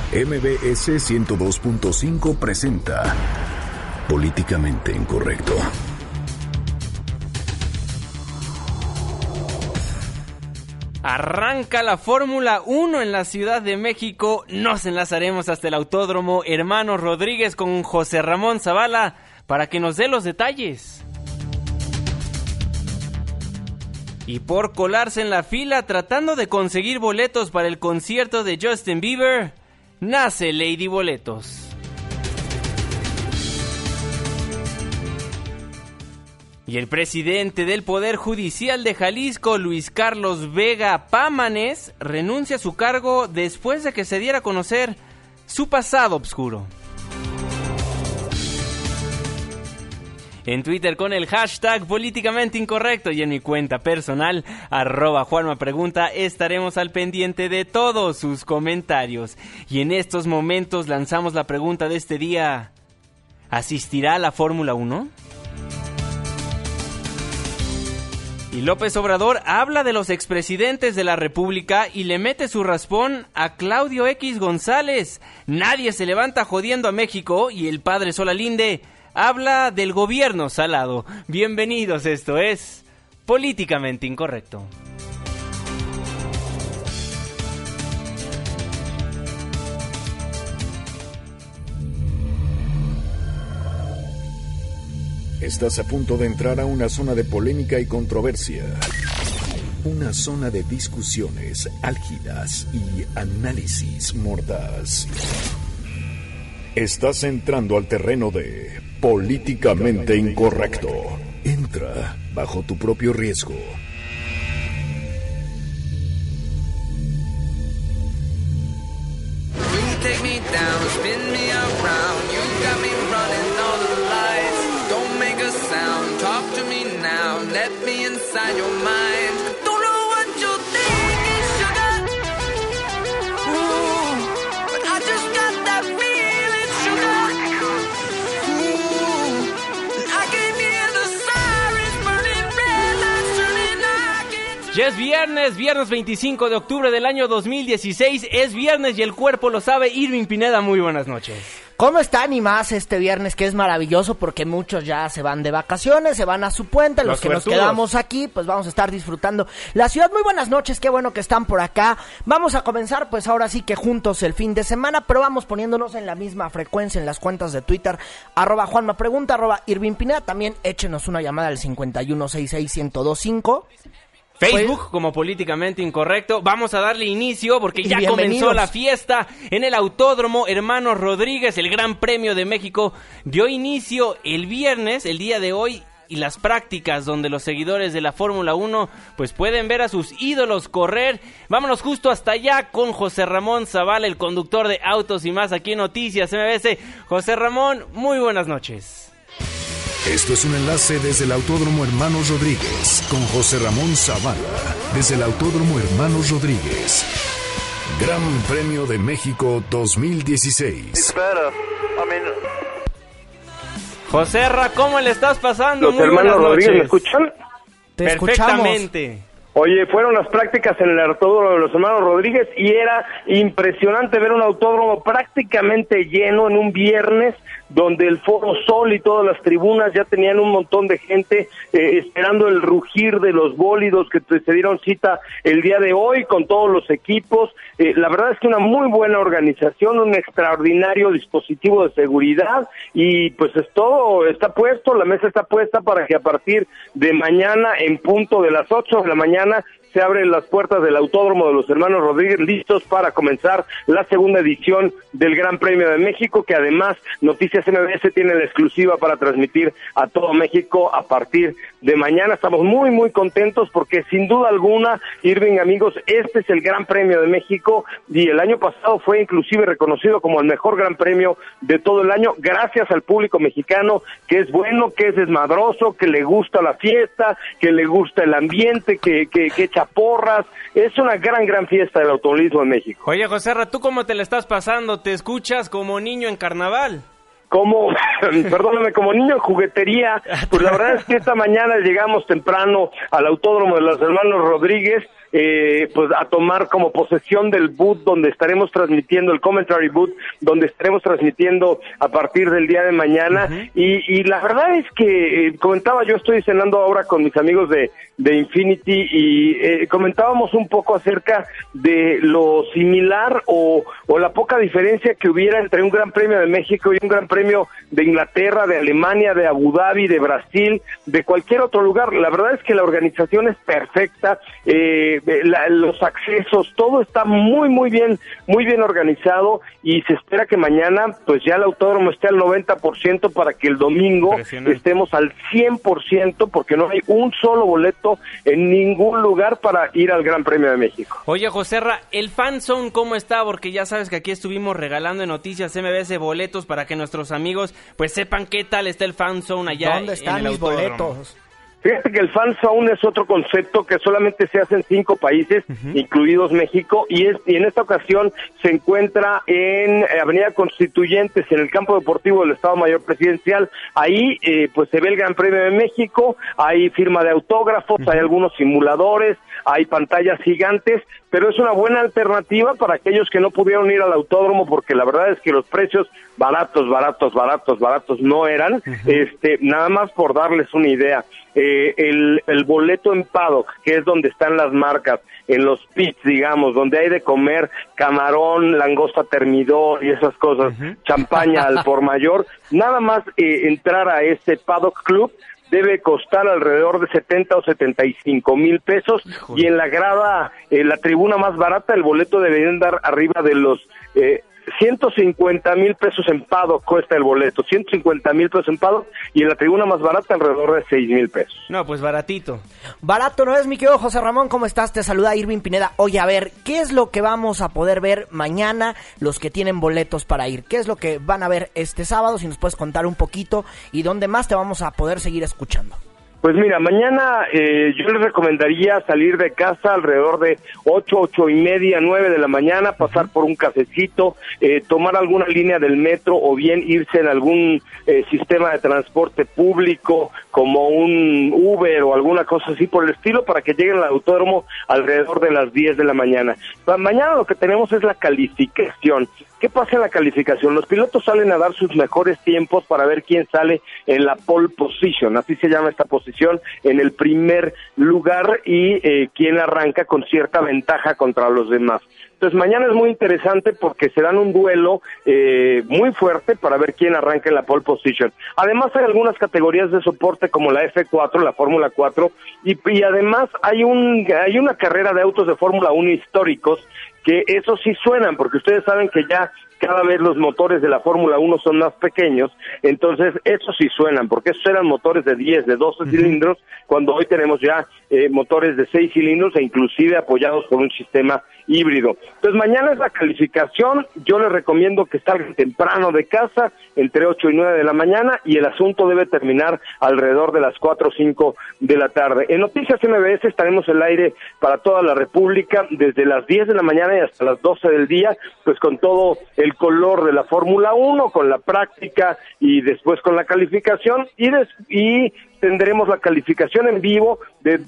MBS 102.5 presenta Políticamente Incorrecto. Arranca la Fórmula 1 en la Ciudad de México. Nos enlazaremos hasta el Autódromo Hermanos Rodríguez con José Ramón Zavala para que nos dé los detalles. Y por colarse en la fila tratando de conseguir boletos para el concierto de Justin Bieber, nace Lady Boletos. Y el presidente del Poder Judicial de Jalisco, Luis Carlos Vega Pámanes, renuncia a su cargo después de que se diera a conocer su pasado oscuro. En Twitter con el hashtag Políticamente Incorrecto y en mi cuenta personal, @JuanmaPregunta, estaremos al pendiente de todos sus comentarios. Y en estos momentos lanzamos la pregunta de este día: ¿asistirá a la Fórmula 1? Y López Obrador habla de los expresidentes de la República y le mete su raspón a Claudio X González. Nadie se levanta jodiendo a México y el padre Solalinde habla del gobierno salado. Bienvenidos, esto es Políticamente Incorrecto. Estás a punto de entrar a una zona de polémica y controversia. Una zona de discusiones álgidas y análisis mordaz. Estás entrando al terreno de Políticamente Incorrecto. Entra bajo tu propio riesgo. Ya es viernes 25 de octubre del año 2016, es viernes y el cuerpo lo sabe. Irving Pineda, muy buenas noches. ¿Cómo están? Y más este viernes, que es maravilloso porque muchos ya se van de vacaciones, se van a su puente, los que nos quedamos aquí, pues vamos a estar disfrutando la ciudad. Muy buenas noches, qué bueno que están por acá. Vamos a comenzar pues ahora sí que juntos el fin de semana, pero vamos poniéndonos en la misma frecuencia en las cuentas de Twitter, @JuanmaPregunta, @Irving Pineda. También échenos una llamada al 51661025. Facebook pues, como Políticamente Incorrecto. Vamos a darle inicio porque ya comenzó la fiesta en el Autódromo Hermanos Rodríguez. El Gran Premio de México dio inicio el viernes, el día de hoy, y las prácticas donde los seguidores de la Fórmula 1 pues pueden ver a sus ídolos correr. Vámonos justo hasta allá con José Ramón Zavala, el conductor de Autos y Más aquí en Noticias MBS. José Ramón, muy buenas noches. Esto es un enlace desde el Autódromo Hermanos Rodríguez con José Ramón Zavala. Desde el Autódromo Hermanos Rodríguez. Gran Premio de México 2016. José Ra, ¿cómo le estás pasando? Los muy hermanos buenas Rodríguez, noches. ¿me escuchan? Perfectamente. Oye, fueron las prácticas en el autódromo de los hermanos Rodríguez y era impresionante ver un autódromo prácticamente lleno en un viernes, donde el Foro Sol y todas las tribunas ya tenían un montón de gente esperando el rugir de los bólidos que se dieron cita el día de hoy con todos los equipos. La verdad es que una muy buena organización, un extraordinario dispositivo de seguridad y pues es todo, está puesto, la mesa está puesta para que a partir de mañana en punto de las 8 de la mañana se abren las puertas del Autódromo de los Hermanos Rodríguez, listos para comenzar la segunda edición del Gran Premio de México, que además Noticias MBS tiene la exclusiva para transmitir a todo México a partir de mañana. Estamos muy, muy contentos porque sin duda alguna, Irving, amigos, este es el Gran Premio de México y el año pasado fue inclusive reconocido como el mejor Gran Premio de todo el año, gracias al público mexicano, que es bueno, que es desmadroso, que le gusta la fiesta, que le gusta el ambiente, que echa porras. Es una gran fiesta del automovilismo en México. Oye, José Ra, ¿tú cómo te la estás pasando? ¿Te escuchas como niño en carnaval? Como, perdóname, como niño en juguetería, pues la verdad es que esta mañana llegamos temprano al Autódromo de los Hermanos Rodríguez pues a tomar como posesión del booth donde estaremos transmitiendo, el commentary booth, donde estaremos transmitiendo a partir del día de mañana. Y la verdad es que comentaba, yo estoy cenando ahora con mis amigos de Infinity y comentábamos un poco acerca de lo similar o la poca diferencia que hubiera entre un Gran Premio de México y un Gran Premio de Inglaterra, de Alemania, de Abu Dhabi, de Brasil, de cualquier otro lugar. La verdad es que la organización es perfecta, los accesos, todo está muy bien organizado, y se espera que mañana pues ya el autódromo esté al 90% para que el domingo estemos al 100%, porque no hay un solo boleto en ningún lugar para ir al Gran Premio de México. Oye, Joserra, ¿el Fan Zone cómo está? Porque ya sabes que aquí estuvimos regalando en Noticias MBS boletos para que nuestros amigos pues sepan qué tal está el Fan Zone allá. ¿Dónde están mis boletos? Fíjate que el Fan Zone es otro concepto que solamente se hace en 5 países, incluidos México, y en esta ocasión se encuentra en Avenida Constituyentes, en el campo deportivo del Estado Mayor Presidencial. Ahí pues se ve el Gran Premio de México, hay firma de autógrafos, hay algunos simuladores, hay pantallas gigantes, pero es una buena alternativa para aquellos que no pudieron ir al autódromo, porque la verdad es que los precios baratos no eran. Nada más por darles una idea, el boleto en paddock, que es donde están las marcas, en los pits, digamos, donde hay de comer camarón, langosta termidor y esas cosas, champaña al por mayor, nada más entrar a este paddock club debe costar alrededor de 70 o 75 mil pesos. Y en la grada, la tribuna más barata, el boleto debería andar arriba de los 150 mil pesos en paddock cuesta el boleto, 150 mil pesos en paddock, y en la tribuna más barata alrededor de 6 mil pesos. No, pues baratito. Barato no es, mi querido José Ramón, ¿cómo estás? Te saluda Irving Pineda. Oye, a ver, ¿qué es lo que vamos a poder ver mañana los que tienen boletos para ir? ¿Qué es lo que van a ver este sábado? Si nos puedes contar un poquito, y dónde más te vamos a poder seguir escuchando. Pues mira, mañana yo les recomendaría salir de casa alrededor de 8:30, 9 de la mañana, pasar por un cafecito, tomar alguna línea del metro, o bien irse en algún sistema de transporte público como un Uber o alguna cosa así por el estilo, para que lleguen al autódromo alrededor de las 10 de la mañana. Mañana lo que tenemos es la calificación. ¿Qué pasa en la calificación? Los pilotos salen a dar sus mejores tiempos para ver quién sale en la pole position, así se llama esta posición, en el primer lugar, y quién arranca con cierta ventaja contra los demás. Entonces mañana es muy interesante porque se dan un duelo muy fuerte para ver quién arranca en la pole position. Además hay algunas categorías de soporte como la F4, la Fórmula 4, y además hay una carrera de autos de Fórmula 1 históricos, que esos sí suenan, porque ustedes saben que ya cada vez los motores de la Fórmula 1 son más pequeños, entonces esos sí suenan, porque esos eran motores de 10, de 12 cilindros, cuando hoy tenemos ya motores de 6 cilindros e inclusive apoyados por un sistema híbrido. Entonces mañana es la calificación, yo les recomiendo que salgan temprano de casa, entre 8 y 9 de la mañana, y el asunto debe terminar alrededor de las 4 o 5 de la tarde. En Noticias MBS estaremos al aire para toda la República, desde las 10 de la mañana y hasta las 12 del día, pues con todo el color de la Fórmula 1, con la práctica y después con la calificación, y tendremos la calificación en vivo de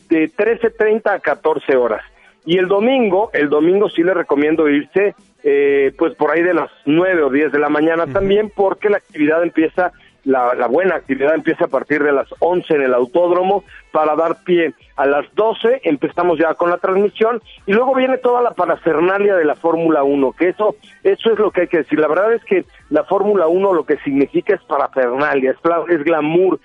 13:30 a 14 horas. Y el domingo sí les recomiendo irse pues por ahí de las 9 o 10 de la mañana también, porque la actividad empieza, la buena actividad empieza a partir de las 11 en el autódromo, para dar pie a las 12, empezamos ya con la transmisión, y luego viene toda la parafernalia de la Fórmula 1, que eso es lo que hay que decir. La verdad es que la Fórmula 1 lo que significa es parafernalia, es glamour,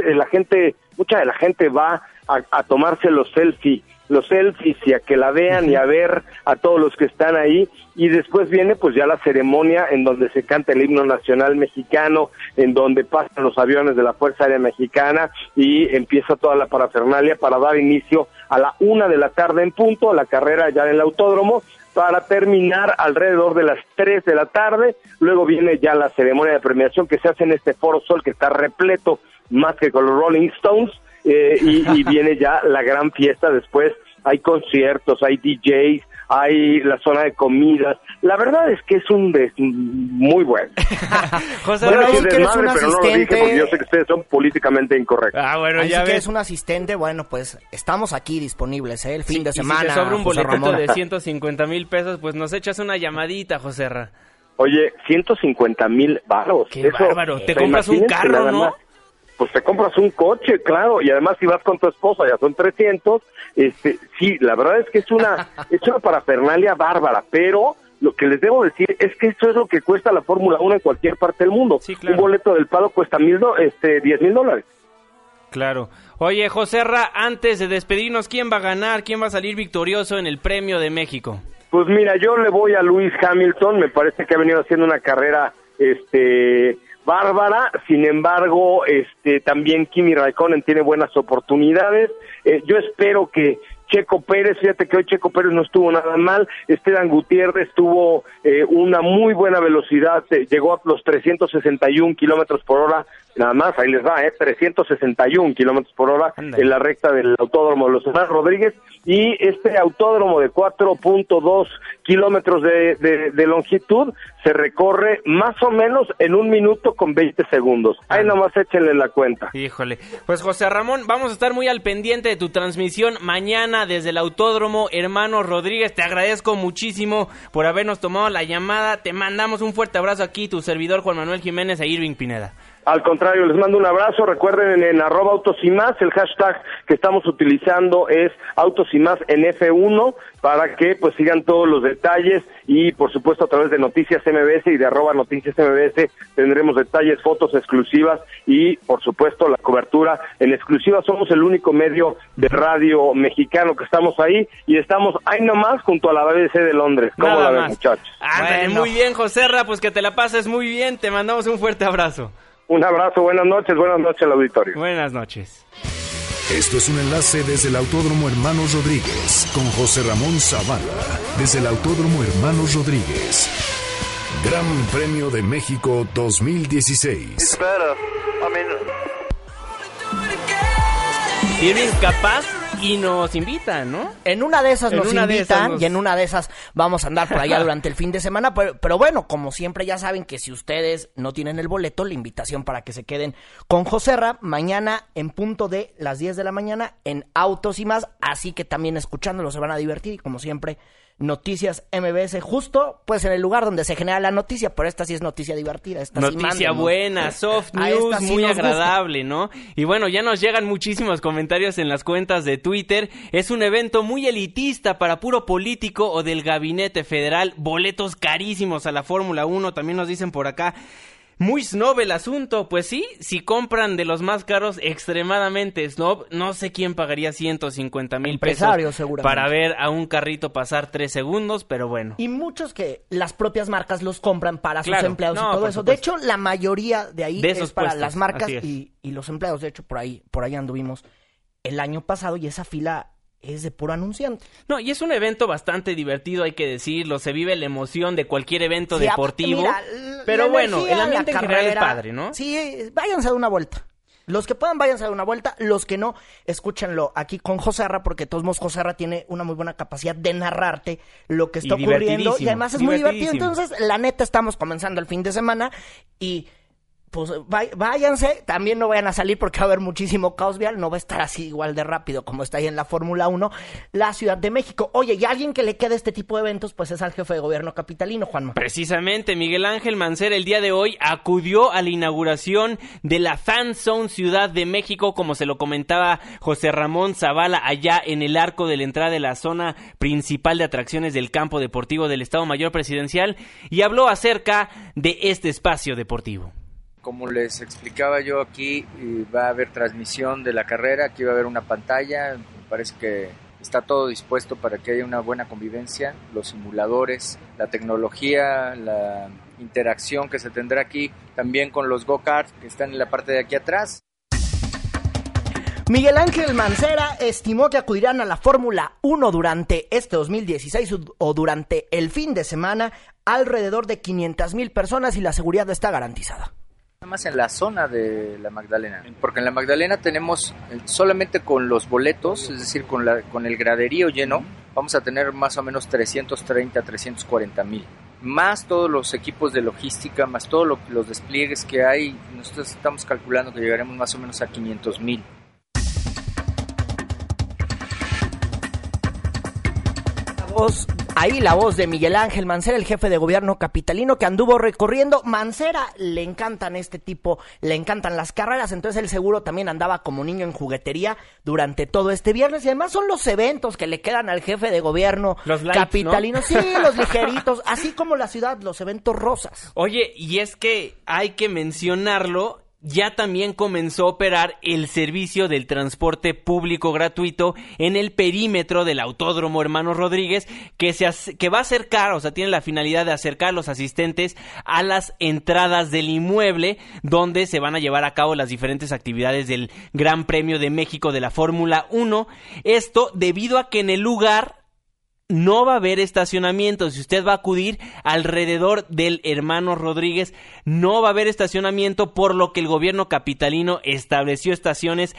mucha de la gente va a tomarse los selfies y a que la vean y a ver a todos los que están ahí, y después viene pues ya la ceremonia en donde se canta el himno nacional mexicano, en donde pasan los aviones de la Fuerza Aérea Mexicana, y empieza toda la parafernalia para dar inicio a la 1 de la tarde en punto a la carrera ya en el autódromo, para terminar alrededor de las 3 de la tarde. Luego viene ya la ceremonia de premiación que se hace en este Foro Sol, que está repleto más que con los Rolling Stones, y viene ya la gran fiesta. Después hay conciertos, hay DJs, hay la zona de comidas. La verdad es que es muy bueno. José, bueno, sí que eres un asistente. Pero no lo dije porque yo sé que ustedes son políticamente incorrectos. Bueno, ya que eres un asistente, bueno, pues estamos aquí disponibles, el fin de semana. Si te sobra un boletito de 150,000 pesos, pues nos echas una llamadita, Joserra. Oye, 150,000 varos. ¡Qué bárbaro! Te compras un carro, ¿no? Pues te compras un coche, claro, y además si vas con tu esposa ya son 300. Sí, la verdad es que es una parafernalia bárbara, pero lo que les debo decir es que esto es lo que cuesta la Fórmula 1 en cualquier parte del mundo. Sí, claro. Un boleto del Pado cuesta $10,000. Claro. Oye, Joserra, antes de despedirnos, ¿quién va a ganar? ¿Quién va a salir victorioso en el Premio de México? Pues mira, yo le voy a Lewis Hamilton, me parece que ha venido haciendo una carrera bárbara, sin embargo, también Kimi Raikkonen tiene buenas oportunidades. Yo espero que Checo Pérez, fíjate que hoy Checo Pérez no estuvo nada mal, Esteban Gutiérrez tuvo una muy buena velocidad, llegó a los 361 kilómetros por hora, nada más, ahí les va, 361 kilómetros por hora en la recta del Autódromo de los Hermanos Rodríguez, y este autódromo de 4.2 kilómetros de longitud se recorre más o menos en 1 minuto con 20 segundos. Ahí nomás échenle la cuenta. Híjole, pues José Ramón, vamos a estar muy al pendiente de tu transmisión mañana desde el Autódromo Hermanos Rodríguez. Te agradezco muchísimo por habernos tomado la llamada. Te mandamos un fuerte abrazo aquí, tu servidor Juan Manuel Jiménez e Irving Pineda. Al contrario, les mando un abrazo. Recuerden en @autosimás, el hashtag que estamos utilizando es autosimás en F1 para que pues sigan todos los detalles y por supuesto a través de Noticias MBS y de @Noticias MBS tendremos detalles, fotos exclusivas y por supuesto la cobertura en exclusiva. Somos el único medio de radio mexicano que estamos ahí y estamos ahí nomás junto a la BBC de Londres. ¿Cómo la ven, muchachos? Bueno. Muy bien, Joserra, pues que te la pases muy bien. Te mandamos un fuerte abrazo. Un abrazo, buenas noches al auditorio. Buenas noches. Esto es un enlace desde el Autódromo Hermanos Rodríguez con José Ramón Zavala. Desde el Autódromo Hermanos Rodríguez. Gran Premio de México 2016. Tienen capaz y nos invitan, ¿no? En una de esas nos invitan y en una de esas vamos a andar por allá durante el fin de semana, pero bueno, como siempre ya saben que si ustedes no tienen el boleto, la invitación para que se queden con Joserra mañana en punto de las 10 de la mañana en Autos y Más, así que también escuchándolo se van a divertir y como siempre Noticias MBS, justo pues en el lugar donde se genera la noticia, pero esta sí es noticia divertida. Esta noticia buena, soft news, sí muy agradable, ¿no? Y bueno, ya nos llegan muchísimos comentarios en las cuentas de Twitter. Es un evento muy elitista para puro político o del gabinete federal. Boletos carísimos a la Fórmula 1, también nos dicen por acá. Muy snob el asunto, pues sí, si compran de los más caros, extremadamente snob, no sé quién pagaría 150,000 pesos para ver a un carrito pasar 3 segundos, pero bueno. Y muchos que las propias marcas los compran para sus empleados y todo eso. De hecho, la mayoría de ahí es para las marcas y los empleados. De hecho, por ahí anduvimos el año pasado y esa fila es de puro anunciante. No, y es un evento bastante divertido, hay que decirlo. Se vive la emoción de cualquier evento deportivo. Mira, pero bueno, el ambiente en general es padre, ¿no? Sí, váyanse a dar una vuelta. Los que puedan, váyanse a dar una vuelta. Los que no, escúchenlo aquí con Joserra, porque de todos modos Joserra tiene una muy buena capacidad de narrarte lo que está ocurriendo. Y además es muy divertido. Entonces, la neta, estamos comenzando el fin de semana y pues váyanse, también no vayan a salir porque va a haber muchísimo caos vial, no va a estar así igual de rápido como está ahí en la Fórmula 1, la Ciudad de México. Oye, y alguien que le quede este tipo de eventos, pues es al jefe de gobierno capitalino, Juanma. Precisamente, Miguel Ángel Mancera el día de hoy acudió a la inauguración de la Fan Zone Ciudad de México, como se lo comentaba José Ramón Zavala, allá en el arco de la entrada de la zona principal de atracciones del campo deportivo del Estado Mayor Presidencial, y habló acerca de este espacio deportivo. Como les explicaba yo, aquí va a haber transmisión de la carrera, aquí va a haber una pantalla, me parece que está todo dispuesto para que haya una buena convivencia, los simuladores, la tecnología, la interacción que se tendrá aquí, también con los go-karts que están en la parte de aquí atrás. Miguel Ángel Mancera estimó que acudirán a la Fórmula 1 durante este 2016 o durante el fin de semana alrededor de 500,000 personas y la seguridad está garantizada. Nada más en la zona de la Magdalena, porque en la Magdalena tenemos solamente con los boletos, es decir, con el graderío lleno, vamos a tener más o menos 330, 340 mil. Más todos los equipos de logística, más todos los despliegues que hay, nosotros estamos calculando que llegaremos más o menos a 500 mil. La voz de Miguel Ángel Mancera, el jefe de gobierno capitalino que anduvo recorriendo. Mancera le encantan le encantan las carreras, entonces él seguro también andaba como niño en juguetería durante todo este viernes, y además son los eventos que le quedan al jefe de gobierno capitalino, ¿no? Sí, los ligeritos, así como la ciudad, los eventos rosas. Oye, y es que hay que mencionarlo, ya también comenzó a operar el servicio del transporte público gratuito en el perímetro del Autódromo Hermanos Rodríguez, que va a acercar, o sea, tiene la finalidad de acercar a los asistentes a las entradas del inmueble, donde se van a llevar a cabo las diferentes actividades del Gran Premio de México de la Fórmula 1. Esto debido a que en el lugar no va a haber estacionamiento. Si usted va a acudir alrededor del Hermanos Rodríguez, no va a haber estacionamiento, por lo que el gobierno capitalino estableció estaciones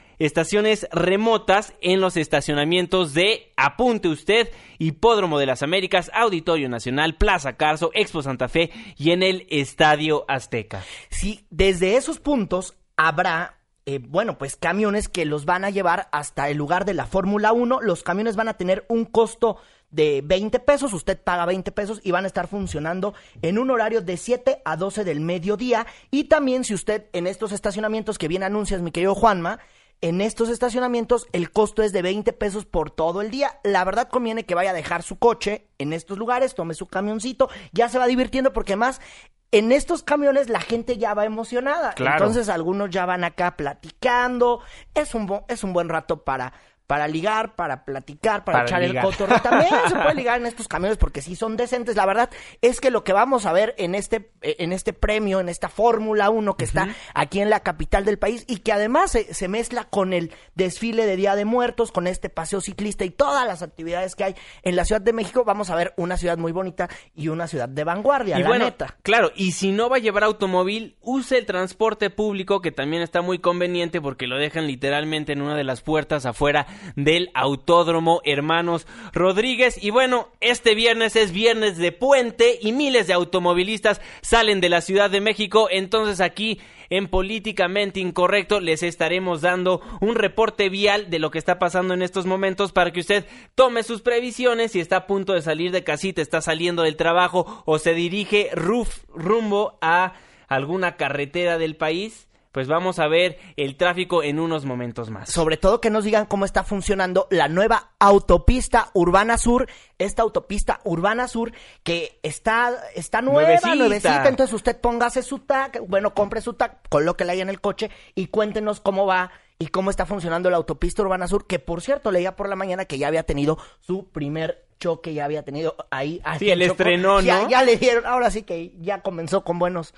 remotas en los estacionamientos de, apunte usted, Hipódromo de las Américas, Auditorio Nacional, Plaza Carso, Expo Santa Fe y en el Estadio Azteca. Sí, desde esos puntos habrá pues camiones que los van a llevar hasta el lugar de la Fórmula 1. Los camiones van a tener un costo de 20 pesos, usted paga 20 pesos y van a estar funcionando en un horario de 7 a 12 del mediodía. Y también, si usted en estos estacionamientos que bien anuncias, mi querido Juanma, en estos estacionamientos el costo es de 20 pesos por todo el día. La verdad conviene que vaya a dejar su coche en estos lugares, tome su camioncito, ya se va divirtiendo, porque más en estos camiones la gente ya va emocionada. Claro. Entonces algunos ya van acá platicando. Es un buen rato para ligar, para platicar, para echar ligar. El cotorreo. También se puede ligar en estos camiones porque sí son decentes. La verdad es que lo que vamos a ver en este premio, en esta Fórmula 1 que está aquí en la capital del país, y que además se mezcla con el desfile de Día de Muertos, con este paseo ciclista y todas las actividades que hay en la Ciudad de México, vamos a ver una ciudad muy bonita y una ciudad de vanguardia, neta. Claro, y si no va a llevar automóvil, use el transporte público, que también está muy conveniente porque lo dejan literalmente en una de las puertas afuera del Autódromo Hermanos Rodríguez. Y bueno, este viernes es viernes de puente y miles de automovilistas salen de la Ciudad de México. Entonces aquí en Políticamente Incorrecto les estaremos dando un reporte vial de lo que está pasando en estos momentos para que usted tome sus previsiones. Si está a punto de salir de casita, está saliendo del trabajo o se dirige rumbo a alguna carretera del país, pues vamos a ver el tráfico en unos momentos más. Sobre todo que nos digan cómo está funcionando la nueva autopista Urbana Sur. Esta autopista Urbana Sur que está nuevecita. Entonces usted póngase su tag, compre su tag, colóquela ahí en el coche y cuéntenos cómo va y cómo está funcionando la autopista Urbana Sur, que por cierto leía por la mañana que ya había tenido su primer choque, ya había tenido ahí. Sí, el estrenó, ¿no? Ya le dieron, ahora sí que ya comenzó con buenos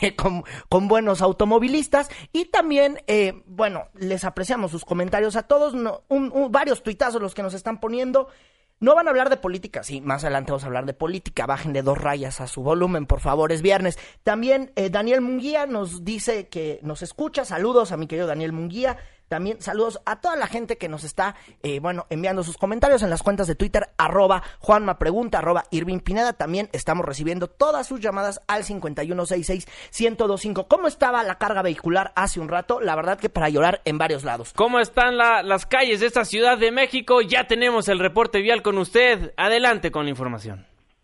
buenos automovilistas. Y también, les apreciamos sus comentarios a todos, varios tuitazos los que nos están poniendo. No van a hablar de política, sí, más adelante vamos a hablar de política, bájenle 2 rayas a su volumen, por favor, es viernes. También Daniel Munguía nos dice que nos escucha, saludos a mi querido Daniel Munguía. También saludos a toda la gente que nos está, enviando sus comentarios en las cuentas de Twitter, @JuanmaPregunta, @IrvingPineda. También estamos recibiendo todas sus llamadas al 5166-1025. ¿Cómo estaba la carga vehicular hace un rato? La verdad que para llorar en varios lados. ¿Cómo están las calles de esta Ciudad de México? Ya tenemos el reporte vial con usted. Adelante con la información.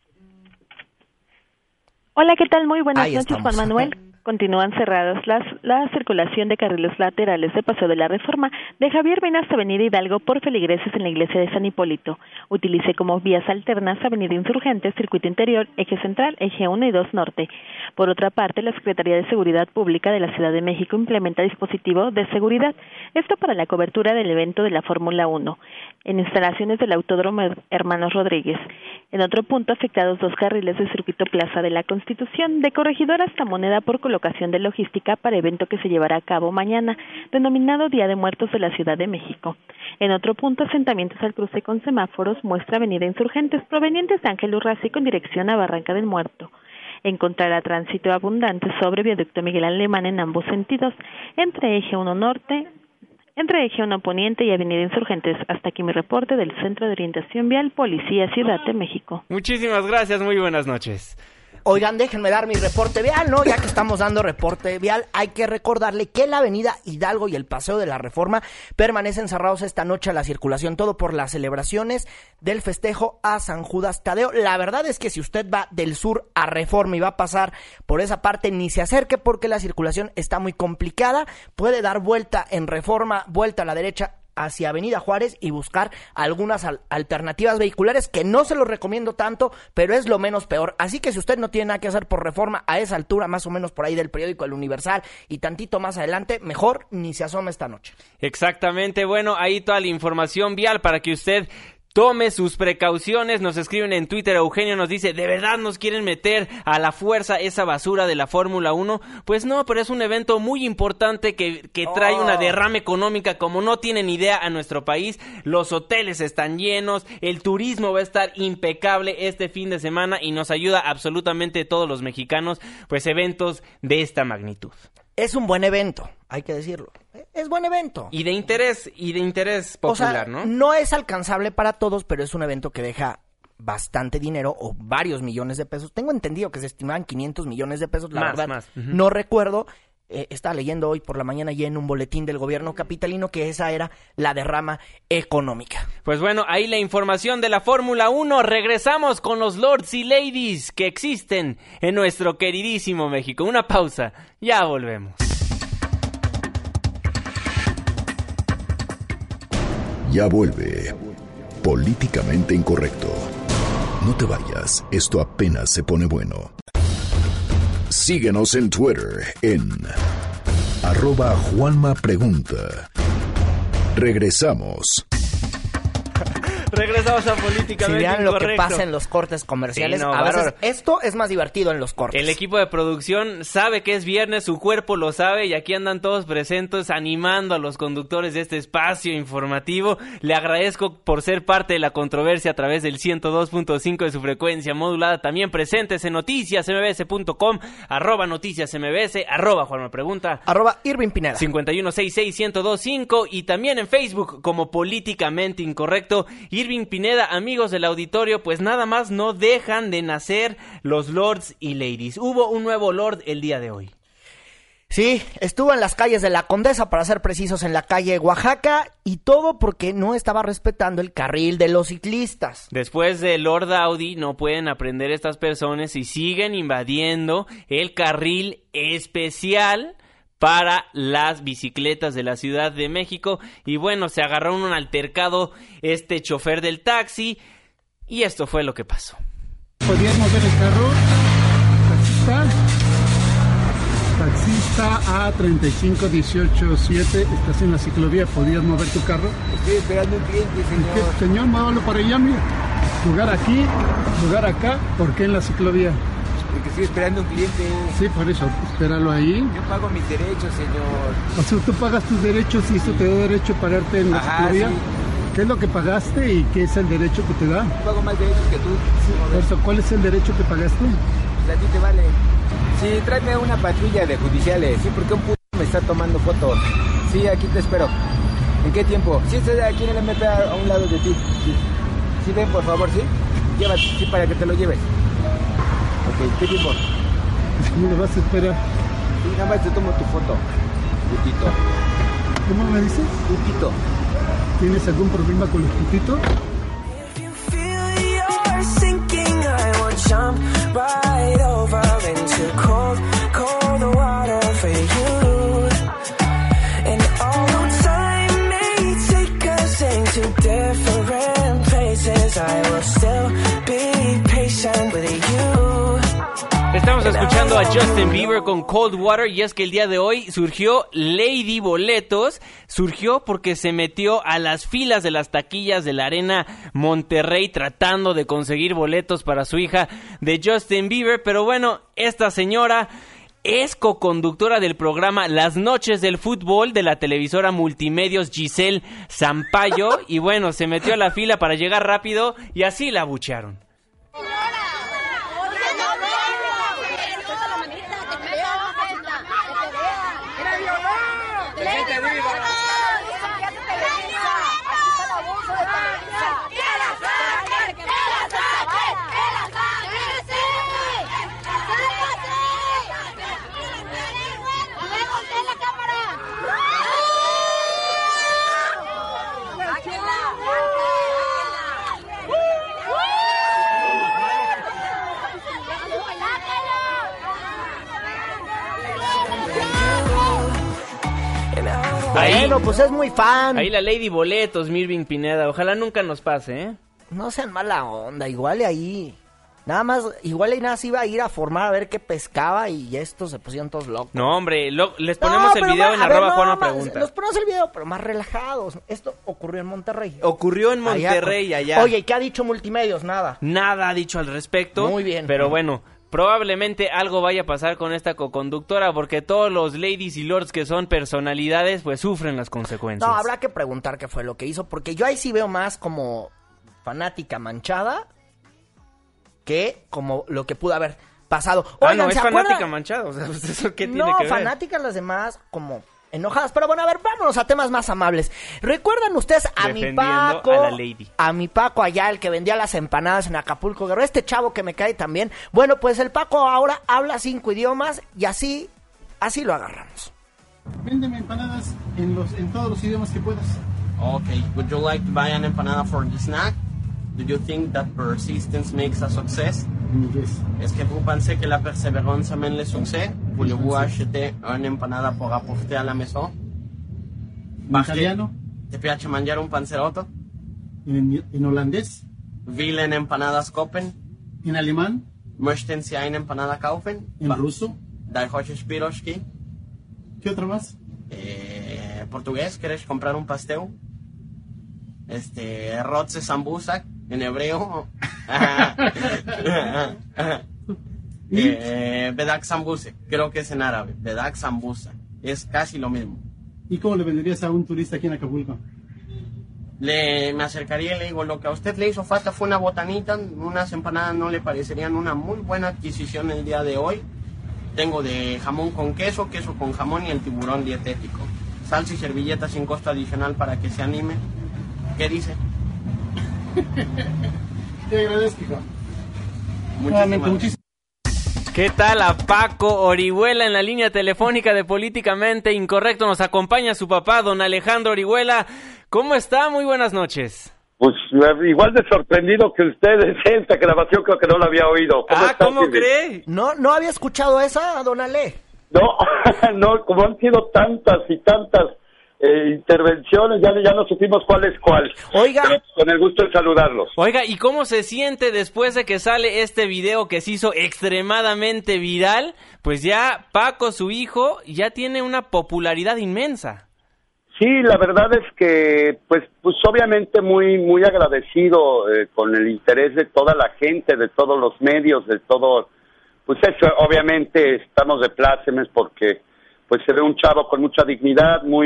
Hola, ¿qué tal? Muy buenas noches, Juan Manuel. Continúan cerradas la circulación de carriles laterales de Paseo de la Reforma de Javier Mina hasta Avenida Hidalgo por feligreses en la iglesia de San Hipólito. Utilice como vías alternas Avenida Insurgentes, Circuito Interior, Eje Central, Eje 1 y 2 Norte. Por otra parte, la Secretaría de Seguridad Pública de la Ciudad de México implementa dispositivo de seguridad, esto para la cobertura del evento de la Fórmula 1, en instalaciones del Autódromo Hermanos Rodríguez. En otro punto, afectados 2 carriles del Circuito Plaza de la Constitución, de Corregidora hasta Moneda por colocación de logística para evento que se llevará a cabo mañana, denominado Día de Muertos de la Ciudad de México. En otro punto, asentamientos al cruce con semáforos, muestra Avenida Insurgentes, provenientes de Ángel Urrazi con dirección a Barranca del Muerto. encontrará tránsito abundante sobre Viaducto Miguel Alemán en ambos sentidos, entre Eje 1 Norte, entre Eje 1 Poniente y Avenida Insurgentes. Hasta aquí mi reporte del Centro de Orientación Vial, Policía Ciudad de México. Muchísimas gracias, muy buenas noches. Oigan, déjenme dar mi reporte vial, ¿no? Ya que estamos dando reporte vial, hay que recordarle que la avenida Hidalgo y el Paseo de la Reforma permanecen cerrados esta noche a la circulación, todo por las celebraciones del festejo a San Judas Tadeo. La verdad es que si usted va del sur a Reforma y va a pasar por esa parte, ni se acerque porque la circulación está muy complicada. Puede dar vuelta en Reforma, vuelta a la derecha hacia Avenida Juárez y buscar algunas alternativas vehiculares que no se los recomiendo tanto, pero es lo menos peor. Así que si usted no tiene nada que hacer por Reforma a esa altura, más o menos por ahí del periódico El Universal y tantito más adelante, mejor ni se asome esta noche. Exactamente, bueno, ahí toda la información vial para que usted tome sus precauciones. Nos escriben en Twitter, Eugenio nos dice, ¿de verdad nos quieren meter a la fuerza esa basura de la Fórmula 1? Pues no, pero es un evento muy importante que trae una derrama económica como no tienen idea a nuestro país. Los hoteles están llenos, el turismo va a estar impecable este fin de semana y nos ayuda absolutamente todos los mexicanos, pues eventos de esta magnitud. Es un buen evento, hay que decirlo. Es buen evento. Y de interés popular, o sea, ¿no? No es alcanzable para todos, pero es un evento que deja bastante dinero o varios millones de pesos. Tengo entendido que se estimaban 500 millones de pesos, la verdad. Más. No recuerdo. Estaba leyendo hoy por la mañana ya en un boletín del gobierno capitalino que esa era la derrama económica. Pues bueno, ahí la información de la Fórmula 1. Regresamos con los lords y ladies que existen en nuestro queridísimo México. Una pausa, ya volvemos. Ya vuelve Políticamente Incorrecto. No te vayas, esto apenas se pone bueno. Síguenos en Twitter en @JuanmaPregunta. Regresamos. Regresamos a Políticamente Incorrecto. Si vean lo que pasa en los cortes comerciales, sí, a veces esto es más divertido en los cortes. El equipo de producción sabe que es viernes, su cuerpo lo sabe y aquí andan todos presentes animando a los conductores de este espacio informativo. Le agradezco por ser parte de la controversia a través del 102.5 de su frecuencia modulada. También presentes en noticiasmbs.com, @noticiasmbs, @JuanmaPregunta, Irving Pineda, 5166125 y también en Facebook como Políticamente Incorrecto. Irving Pineda, amigos del auditorio, pues nada más no dejan de nacer los lords y ladies. Hubo un nuevo lord el día de hoy. Sí, estuvo en las calles de la Condesa, para ser precisos, en la calle Oaxaca, y todo porque no estaba respetando el carril de los ciclistas. Después de Lord Audi, no pueden aprender estas personas y siguen invadiendo el carril especial para las bicicletas de la Ciudad de México. Y bueno, se agarró un altercado chofer del taxi y esto fue lo que pasó. ¿Podías mover el carro? Taxista A35187, estás en la ciclovía, ¿podías mover tu carro? Estoy esperando un cliente, señor. Señor, muévalo para allá, mira. Lugar aquí, lugar acá, ¿por qué en la ciclovía? Porque estoy esperando un cliente. Sí, por eso, espéralo ahí. Yo pago mis derechos, señor. O sea, tú pagas tus derechos y eso te da derecho a pararte en la ciclovía. Sí. ¿Qué es lo que pagaste y qué es el derecho que te da? Yo pago más derechos que tú. Sí, por eso, ¿cuál es el derecho que pagaste? Pues a ti te vale. Sí, tráeme una patrulla de judiciales. Sí, porque un puto me está tomando fotos. Sí, aquí te espero. ¿En qué tiempo? Sí, estoy aquí en el MP a un lado de ti. Sí, ven, por favor, ¿sí? Llévate, sí, para que te lo lleves. Ok, ¿qué tiempo? ¿Cómo le vas a esperar? Sí, nada más te tomo tu foto. Putito. ¿Cómo me dices? Putito. ¿Tienes algún problema con los putitos? Estamos escuchando a Justin Bieber con Cold Water y es que el día de hoy surgió Lady Boletos, surgió porque se metió a las filas de las taquillas de la Arena Monterrey tratando de conseguir boletos para su hija de Justin Bieber, pero bueno, esta señora es coconductora del programa Las Noches del Fútbol de la televisora Multimedios Giselle Sampaio y bueno, se metió a la fila para llegar rápido y así la abuchearon. Bueno, pues es muy fan. Ahí la Lady Boletos, Mirvin Pineda. Ojalá nunca nos pase, ¿eh? No sean mala onda, igual ahí. Nada más, igual y nada se iba a ir a formar a ver qué pescaba y estos se pusieron todos locos. No, hombre, les ponemos el video en @Juana Pregunta. Nos ponemos el video, pero más relajados. Esto ocurrió en Monterrey. Ocurrió en Monterrey, allá. Oye, ¿y qué ha dicho Multimedios? Nada. Nada ha dicho al respecto. Muy bien. Pero bueno, probablemente algo vaya a pasar con esta coconductora porque todos los ladies y lords que son personalidades, pues sufren las consecuencias. No, habrá que preguntar qué fue lo que hizo, porque yo ahí sí veo más como fanática manchada que como lo que pudo haber pasado. Oigan, no, es fanática manchada, o sea, ¿eso qué tiene que ver? No, fanáticas las demás como enojadas, pero bueno, a ver, vámonos a temas más amables. ¿Recuerdan ustedes a mi Paco? A la lady. A mi Paco allá, el que vendía las empanadas en Acapulco Guerrero, este chavo que me cae también. Bueno, pues el Paco ahora habla 5 idiomas y así lo agarramos. Véndeme empanadas en todos los idiomas que puedas. Okay, would you like to buy an empanada for the snack? Do you think that persistence makes a success? Yes. Est-ce que vous pensez que la persévérance amène le succès? Voulez-vous acheter une empanada pour apporter à la maison? En italiano. ¿Te piace mangiare un panzerotto? En holandés. Willen Empanadas kopen? En alemán. Möchten Sie eine Empanada kaufen? En ruso. Daj hoćeš piroški? ¿Qué otra más? Portugués, ¿quieres comprar un pastel? Rotze Sambusak, en hebreo. Bedak Sambuse, creo que es en árabe. Bedak Sambusa, es casi lo mismo. ¿Y cómo le venderías a un turista aquí en Acapulco? Me acercaría y le digo, lo que a usted le hizo falta fue una botanita, unas empanadas no le parecerían una muy buena adquisición el día de hoy. Tengo de jamón con queso, queso con jamón y el tiburón dietético. Salsa y servilleta sin costo adicional para que se anime. ¿Qué dice? Te agradezco. Muchísimas. ¿Qué tal a Paco Orihuela en la línea telefónica de Políticamente Incorrecto? Nos acompaña su papá, don Alejandro Orihuela. ¿Cómo está? Muy buenas noches. Pues igual de sorprendido que ustedes. Esta grabación creo que no la había oído. ¿Cómo cree? No había escuchado esa, don Ale. No, como han sido tantas y tantas intervenciones, ya no supimos cuál es cuál. Oiga, con el gusto de saludarlos. Oiga, ¿y cómo se siente después de que sale este video que se hizo extremadamente viral? Pues ya Paco, su hijo, ya tiene una popularidad inmensa. Sí, la verdad es que, pues obviamente muy agradecido con el interés de toda la gente, de todos los medios, de todo. Pues eso, obviamente estamos de plácemes porque pues se ve un chavo con mucha dignidad, muy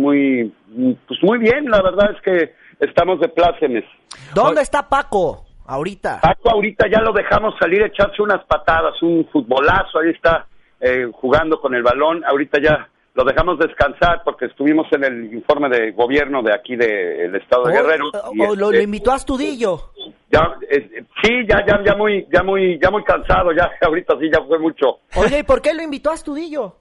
bien, la verdad es que estamos de plácemes. ¿Dónde está Paco ahorita? Paco ahorita ya lo dejamos salir a echarse unas patadas, un futbolazo, ahí está jugando con el balón, ahorita ya lo dejamos descansar porque estuvimos en el informe de gobierno de aquí del estado de Guerrero. Lo invitó a Astudillo. Sí, ya muy cansado, ya ahorita sí ya fue mucho. Oye, ¿y por qué lo invitó a Astudillo?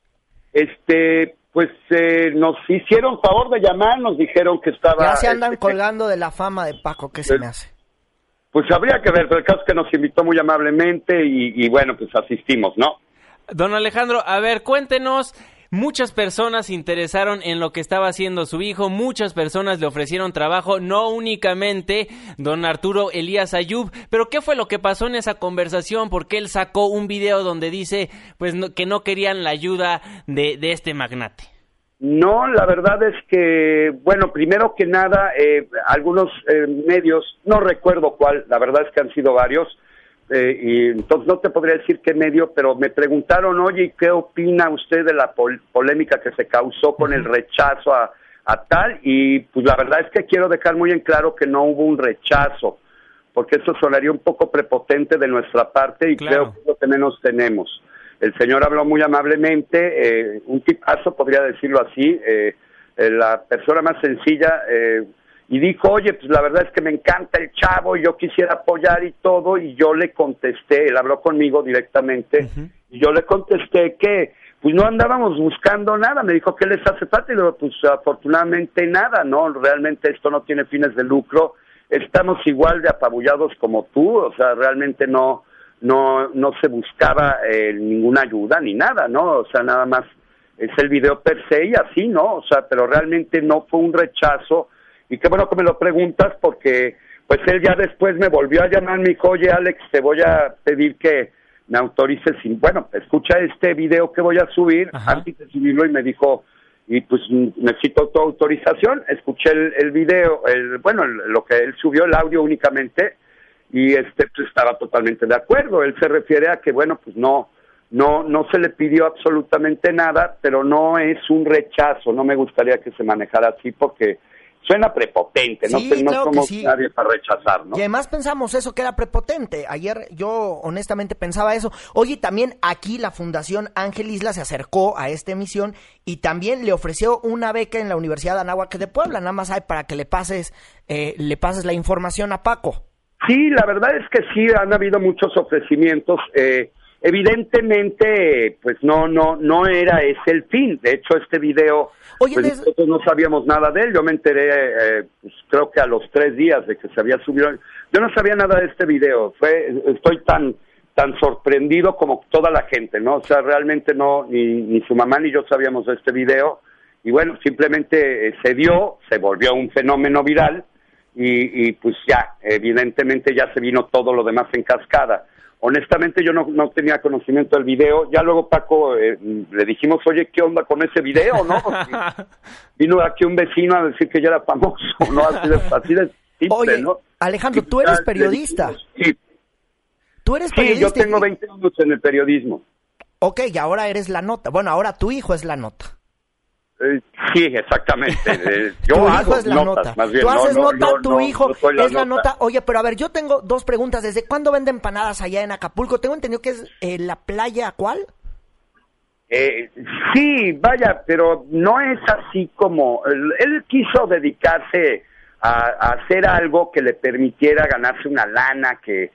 Pues nos hicieron favor de llamar, nos dijeron que estaba... Ya se andan colgando de la fama de Paco, ¿qué se me hace? Pues habría que ver, pero el caso es que nos invitó muy amablemente y bueno, pues asistimos, ¿no? Don Alejandro, a ver, cuéntenos... Muchas personas se interesaron en lo que estaba haciendo su hijo, muchas personas le ofrecieron trabajo, no únicamente don Arturo Elías Ayub, pero ¿qué fue lo que pasó en esa conversación? Porque él sacó un video donde dice pues que no querían la ayuda de este magnate. No, la verdad es que, bueno, primero que nada, algunos medios, no recuerdo cuál, la verdad es que han sido varios, y entonces no te podría decir qué medio, pero me preguntaron, oye, ¿qué opina usted de la polémica que se causó con el rechazo a tal? Y pues la verdad es que quiero dejar muy en claro que no hubo un rechazo, porque eso sonaría un poco prepotente de nuestra parte y claro, creo que es lo que menos tenemos. El señor habló muy amablemente, un tipazo, podría decirlo así, la persona más sencilla, y dijo, oye, pues la verdad es que me encanta el chavo y yo quisiera apoyar y todo, y yo le contesté, él habló conmigo directamente, y yo le contesté que pues no andábamos buscando nada, me dijo, ¿qué les hace falta? Y le digo, pues afortunadamente nada, ¿no? Realmente esto no tiene fines de lucro, estamos igual de apabullados como tú, o sea, realmente no se buscaba ninguna ayuda ni nada, ¿no? O sea, nada más es el video per se y así, ¿no? O sea, pero realmente no fue un rechazo. Y qué bueno que me lo preguntas porque pues él ya después me volvió a llamar, me dijo, oye Alex, te voy a pedir que me autorices, bueno, escucha este video que voy a subir, antes de subirlo, y me dijo, y pues necesito tu autorización. Escuché el video, lo que él subió, el audio únicamente, y pues estaba totalmente de acuerdo. Él se refiere a que, bueno, pues no se le pidió absolutamente nada, pero no es un rechazo. No me gustaría que se manejara así porque suena prepotente, ¿no? Sí, no claro somos que sí. Nadie para rechazar, ¿no? Y además pensamos eso, que era prepotente. Ayer yo honestamente pensaba eso. Oye, también aquí la Fundación Ángel Isla se acercó a esta emisión y también le ofreció una beca en la Universidad de Anáhuac de Puebla. Nada más hay para que le pases la información a Paco. Sí, la verdad es que sí, han habido muchos ofrecimientos. Evidentemente, pues no era ese el fin. De hecho, este video, pues nosotros no sabíamos nada de él. Yo me enteré, pues creo que a los 3 días de que se había subido. Yo no sabía nada de este video. Estoy tan sorprendido como toda la gente, ¿no? O sea, realmente ni su mamá ni yo sabíamos de este video. Y bueno, simplemente se volvió un fenómeno viral y pues ya, evidentemente ya se vino todo lo demás en cascada. Honestamente yo no tenía conocimiento del video. Ya luego Paco le dijimos, oye, ¿qué onda con ese video, no? Vino aquí un vecino a decir que ya era famoso, ¿no? Así de simple, oye, ¿no? Alejandro, tú eres periodista. Sí. ¿Tú eres periodista? Sí, yo tengo 20 años en el periodismo. Ok, y ahora eres la nota. Bueno, ahora tu hijo es la nota. Sí, exactamente. Yo tu hago hijo es la notas, nota. más bien. Tú haces nota, tu hijo es la nota. nota. Oye, pero a ver, yo tengo 2 preguntas. ¿Desde cuándo vende empanadas allá en Acapulco? Tengo entendido que es la playa, ¿cuál? Sí, vaya, pero no es así como... Él quiso dedicarse a hacer algo que le permitiera ganarse una lana, que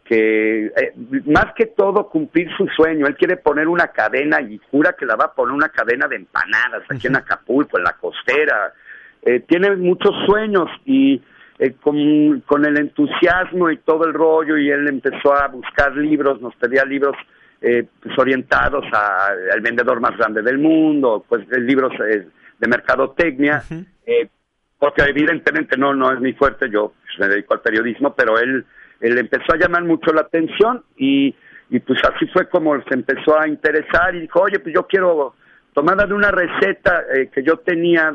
más que todo cumplir su sueño. Él quiere poner una cadena y jura que la va a poner una cadena de empanadas aquí en Acapulco, en la costera. Tiene muchos sueños y con el entusiasmo y todo el rollo, y él empezó a buscar libros, nos pedía libros pues orientados al vendedor más grande del mundo, pues libros de mercadotecnia, porque evidentemente no es mi fuerte. Yo pues, me dedico al periodismo, pero él empezó a llamar mucho la atención y pues así fue como se empezó a interesar y dijo, oye, pues yo quiero tomada de una receta que yo tenía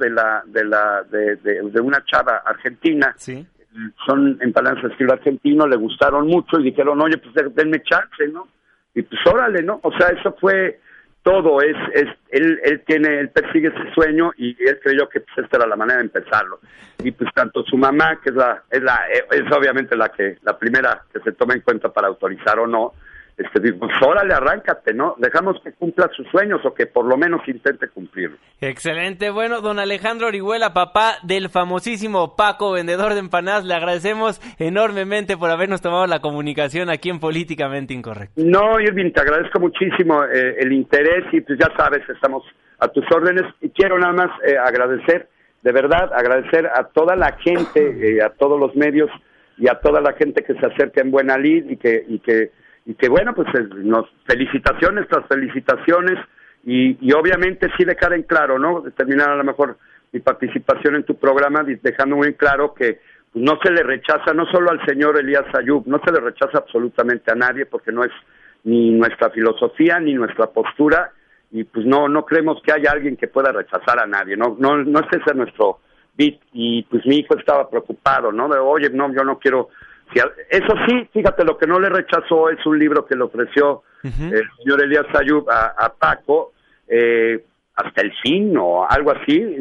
de una chava argentina. Sí. Son empanadas de estilo argentino, le gustaron mucho y dijeron, oye, pues denme chance, ¿no? Y pues órale, ¿no? O sea, eso fue todo. Él persigue ese sueño y él creyó que pues esta era la manera de empezarlo. Y pues tanto su mamá, que es obviamente la primera que se toma en cuenta para autorizar o no, dijo, pues órale, arráncate, ¿no? Dejamos que cumpla sus sueños o que por lo menos intente cumplirlo. Excelente. Bueno, don Alejandro Orihuela, papá del famosísimo Paco, vendedor de empanadas, le agradecemos enormemente por habernos tomado la comunicación aquí en Políticamente Incorrecto. No, Irving, te agradezco muchísimo el interés y pues ya sabes, estamos a tus órdenes y quiero nada más agradecer, de verdad, agradecer a toda la gente, a todos los medios y a toda la gente que se acerca en buena lid y que bueno, pues felicitaciones tras felicitaciones y obviamente sí dejar en claro, ¿no? Terminar a lo mejor mi participación en tu programa dejando muy claro que pues, no se le rechaza, no solo al señor Elías Ayub, no se le rechaza absolutamente a nadie porque no es ni nuestra filosofía ni nuestra postura y pues no creemos que haya alguien que pueda rechazar a nadie, no es ese nuestro beat y pues mi hijo estaba preocupado, ¿no? De oye, no, yo no quiero... Eso sí, fíjate, lo que no le rechazó es un libro que le ofreció el señor Elías Ayub a Paco, hasta el fin o algo así,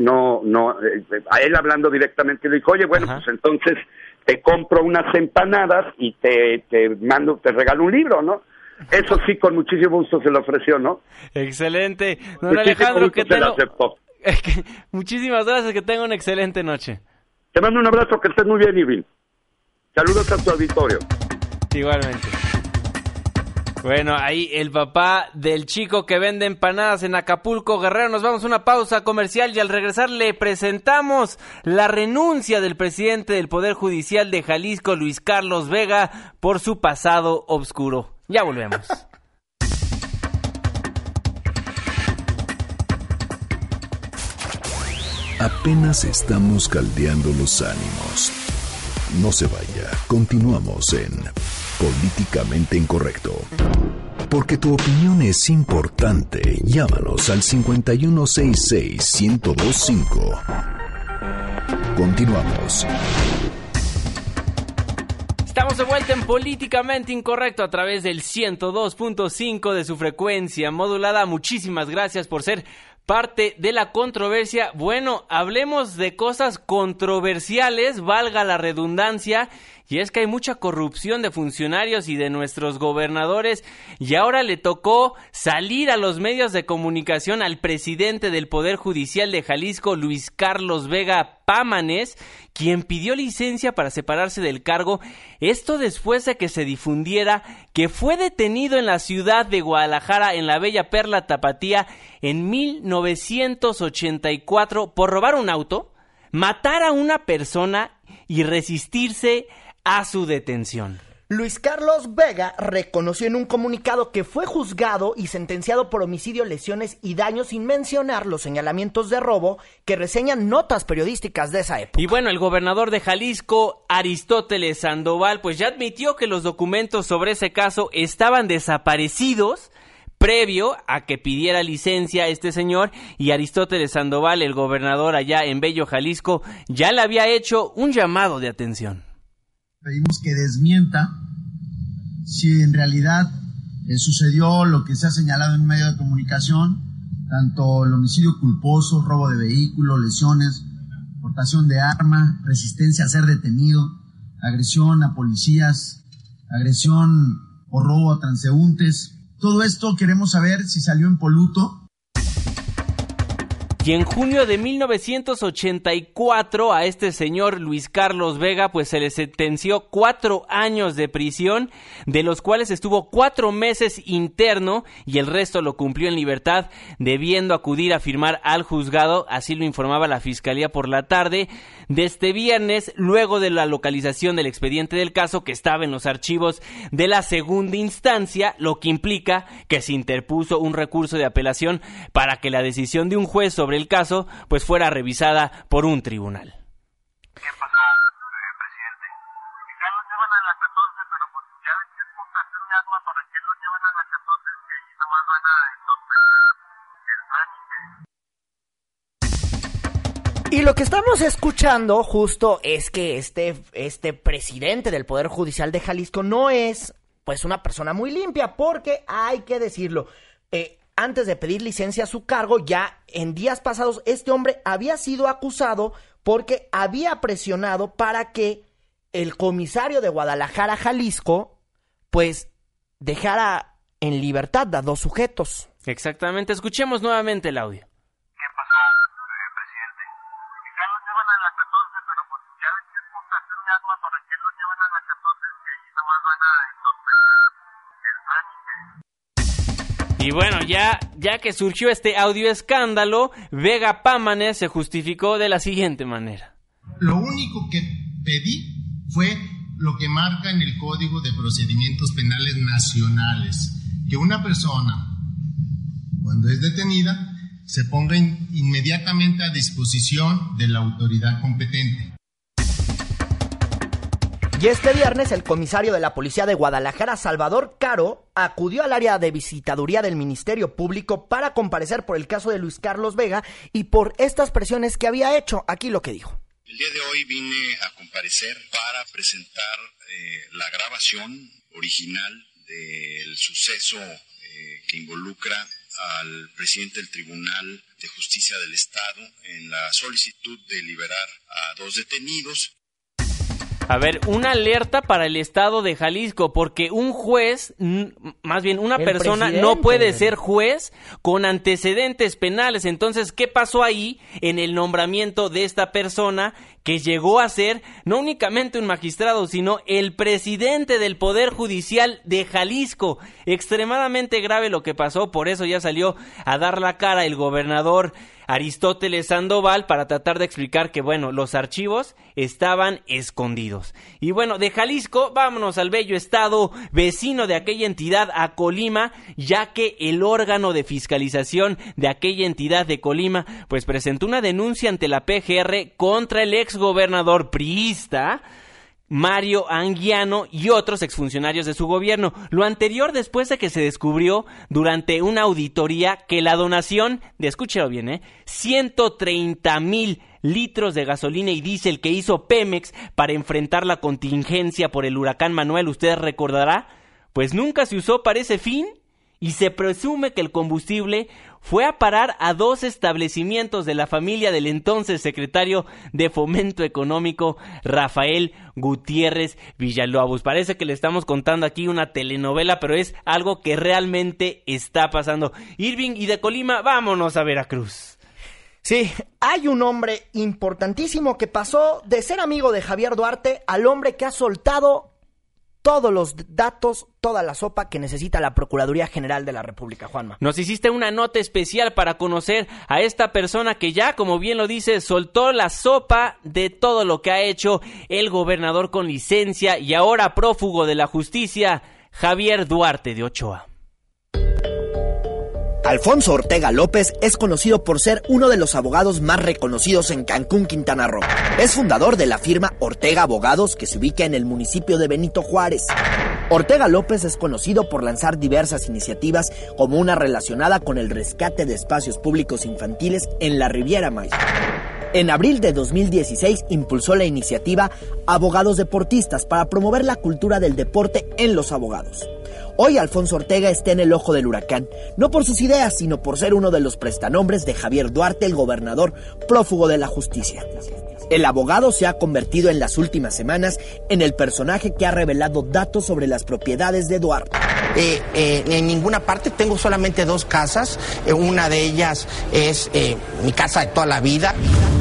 a él hablando directamente le dijo, oye, bueno, pues entonces te compro unas empanadas y te regalo un libro, ¿no? Eso sí, con muchísimo gusto se le ofreció, ¿no? Excelente. Don Alejandro, que se lo aceptó. Muchísimas gracias, que tenga una excelente noche. Te mando un abrazo, que estés muy bien, Irving. Saludos a tu auditorio. Igualmente. Bueno, ahí el papá del chico que vende empanadas en Acapulco, Guerrero. Nos vamos a una pausa comercial y al regresar le presentamos la renuncia del presidente del Poder Judicial de Jalisco, Luis Carlos Vega, por su pasado oscuro. Ya volvemos. Apenas estamos caldeando los ánimos. No se vaya, continuamos en Políticamente Incorrecto. Porque tu opinión es importante, llámanos al 5166-1025. Continuamos. Estamos de vuelta en Políticamente Incorrecto a través del 102.5 de su frecuencia modulada. Muchísimas gracias por ser parte de la controversia. Bueno, hablemos de cosas controversiales, valga la redundancia, y es que hay mucha corrupción de funcionarios y de nuestros gobernadores, y ahora le tocó salir a los medios de comunicación al presidente del Poder Judicial de Jalisco, Luis Carlos Vega Pámanes, quien pidió licencia para separarse del cargo, esto después de que se difundiera que fue detenido en la ciudad de Guadalajara, en la bella perla tapatía, en 1984 por robar un auto, matar a una persona y resistirse a su detención. Luis Carlos Vega reconoció en un comunicado que fue juzgado y sentenciado por homicidio, lesiones y daños, sin mencionar los señalamientos de robo que reseñan notas periodísticas de esa época. Y bueno, el gobernador de Jalisco, Aristóteles Sandoval, pues ya admitió que los documentos sobre ese caso estaban desaparecidos previo a que pidiera licencia este señor, y Aristóteles Sandoval, el gobernador allá en Bello Jalisco, ya le había hecho un llamado de atención. Pedimos que desmienta si en realidad sucedió lo que se ha señalado en medio de comunicación, tanto el homicidio culposo, robo de vehículo, lesiones, portación de arma, resistencia a ser detenido, agresión a policías, agresión o robo a transeúntes. Todo esto queremos saber si salió impoluto. Y en junio de 1984 a este señor Luis Carlos Vega pues se le sentenció 4 años de prisión, de los cuales estuvo 4 meses interno y el resto lo cumplió en libertad, debiendo acudir a firmar al juzgado, así lo informaba la Fiscalía por la tarde de este viernes, luego de la localización del expediente del caso que estaba en los archivos de la segunda instancia, lo que implica que se interpuso un recurso de apelación para que la decisión de un juez sobre el caso pues fuera revisada por un tribunal. ¿Qué pasó, presidente? Ya lo llevan a la 14, pero pues ya es contación de arma, ¿para qué lo llevan a la 14? Que ahí nomás van a el trámite. Y lo que estamos escuchando justo es que este presidente del Poder Judicial de Jalisco no es pues una persona muy limpia, porque hay que decirlo, antes de pedir licencia a su cargo, ya en días pasados, este hombre había sido acusado porque había presionado para que el comisario de Guadalajara, Jalisco, pues dejara en libertad a 2 sujetos. Exactamente, escuchemos nuevamente el audio. ¿Qué pasó, presidente? Ya lo llevan a la 14, pero pues ya es contación de arma, ¿para qué lo llevan a la 14? Que ahí nomás van a el trámite. Y bueno, ya que surgió este audio escándalo, Vega Pámanes se justificó de la siguiente manera. Lo único que pedí fue lo que marca en el Código de Procedimientos Penales Nacionales, que una persona, cuando es detenida, se ponga inmediatamente a disposición de la autoridad competente. Y este viernes el comisario de la Policía de Guadalajara, Salvador Caro, acudió al área de visitaduría del Ministerio Público para comparecer por el caso de Luis Carlos Vega y por estas presiones que había hecho. Aquí lo que dijo. El día de hoy vine a comparecer para presentar la grabación original del suceso que involucra al presidente del Tribunal de Justicia del Estado en la solicitud de liberar a 2 detenidos. A ver, una alerta para el estado de Jalisco, porque un juez, más bien una persona, no puede ser juez con antecedentes penales. Entonces, ¿qué pasó ahí en el nombramiento de esta persona que llegó a ser no únicamente un magistrado, sino el presidente del Poder Judicial de Jalisco. Extremadamente grave lo que pasó, por eso ya salió a dar la cara el gobernador Aristóteles Sandoval para tratar de explicar que, bueno, los archivos estaban escondidos. Y bueno, de Jalisco, vámonos al bello estado vecino de aquella entidad, a Colima, ya que el órgano de fiscalización de aquella entidad de Colima, pues presentó una denuncia ante la PGR contra el exgobernador priista Mario Anguiano y otros exfuncionarios de su gobierno. Lo anterior después de que se descubrió durante una auditoría que la donación, escúchelo bien, 130,000 litros de gasolina y diésel que hizo Pemex para enfrentar la contingencia por el huracán Manuel, usted recordará, pues nunca se usó para ese fin y se presume que el combustible fue a parar a 2 establecimientos de la familia del entonces secretario de Fomento Económico, Rafael Gutiérrez Villalobos. Parece que le estamos contando aquí una telenovela, pero es algo que realmente está pasando. Irving, y de Colima, vámonos a Veracruz. Sí, hay un hombre importantísimo que pasó de ser amigo de Javier Duarte al hombre que ha soltado todos los datos, toda la sopa que necesita la Procuraduría General de la República, Juanma. Nos hiciste una nota especial para conocer a esta persona que ya, como bien lo dice, soltó la sopa de todo lo que ha hecho el gobernador con licencia y ahora prófugo de la justicia, Javier Duarte de Ochoa. Alfonso Ortega López es conocido por ser uno de los abogados más reconocidos en Cancún, Quintana Roo. Es fundador de la firma Ortega Abogados, que se ubica en el municipio de Benito Juárez. Ortega López es conocido por lanzar diversas iniciativas, como una relacionada con el rescate de espacios públicos infantiles en la Riviera Maya. En abril de 2016 impulsó la iniciativa Abogados Deportistas para promover la cultura del deporte en los abogados. Hoy Alfonso Ortega está en el ojo del huracán, no por sus ideas, sino por ser uno de los prestanombres de Javier Duarte, el gobernador prófugo de la justicia. El abogado se ha convertido en las últimas semanas en el personaje que ha revelado datos sobre las propiedades de Duarte. En ninguna parte, tengo solamente 2 casas, una de ellas es mi casa de toda la vida.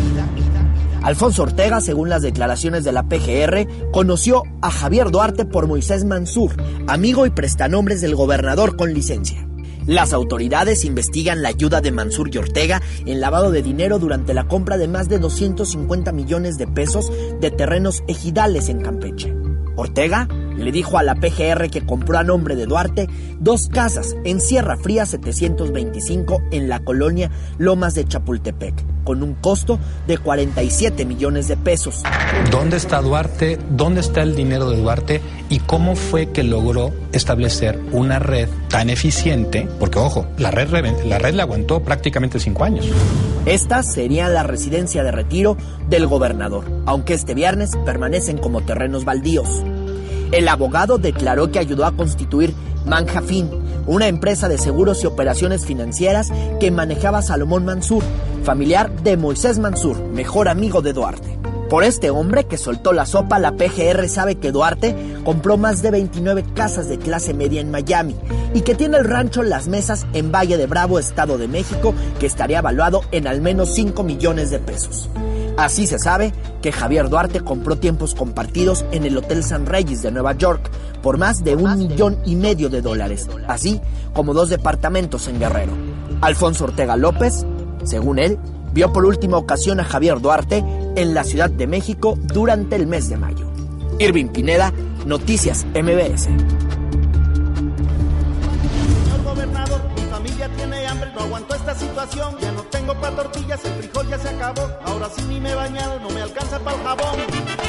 Alfonso Ortega, según las declaraciones de la PGR, conoció a Javier Duarte por Moisés Mansur, amigo y prestanombres del gobernador con licencia. Las autoridades investigan la ayuda de Mansur y Ortega en lavado de dinero durante la compra de más de 250 millones de pesos de terrenos ejidales en Campeche. Ortega le dijo a la PGR que compró a nombre de Duarte 2 casas en Sierra Fría 725 en la colonia Lomas de Chapultepec, con un costo de 47 millones de pesos. ¿Dónde está Duarte? ¿Dónde está el dinero de Duarte? ¿Y cómo fue que logró establecer una red tan eficiente? Porque, ojo, la red le aguantó prácticamente 5 años. Esta sería la residencia de retiro del gobernador, aunque este viernes permanecen como terrenos baldíos. El abogado declaró que ayudó a constituir Manjafin, una empresa de seguros y operaciones financieras que manejaba Salomón Mansur, familiar de Moisés Mansur, mejor amigo de Duarte. Por este hombre que soltó la sopa, la PGR sabe que Duarte compró más de 29 casas de clase media en Miami y que tiene el rancho Las Mesas en Valle de Bravo, Estado de México, que estaría valuado en al menos 5 millones de pesos. Así se sabe que Javier Duarte compró tiempos compartidos en el Hotel San Regis de Nueva York por más de $1,5 millones de dólares, así como 2 departamentos en Guerrero. Alfonso Ortega López, según él, vio por última ocasión a Javier Duarte en la Ciudad de México durante el mes de mayo. Irving Pineda, Noticias MBS. Señor gobernador, mi familia tiene hambre, no aguanto esta situación. Ya no tengo pa' tortillas, el frijol ya se acabó. Ahora sí ni me he bañado, no me alcanza pa' el jabón.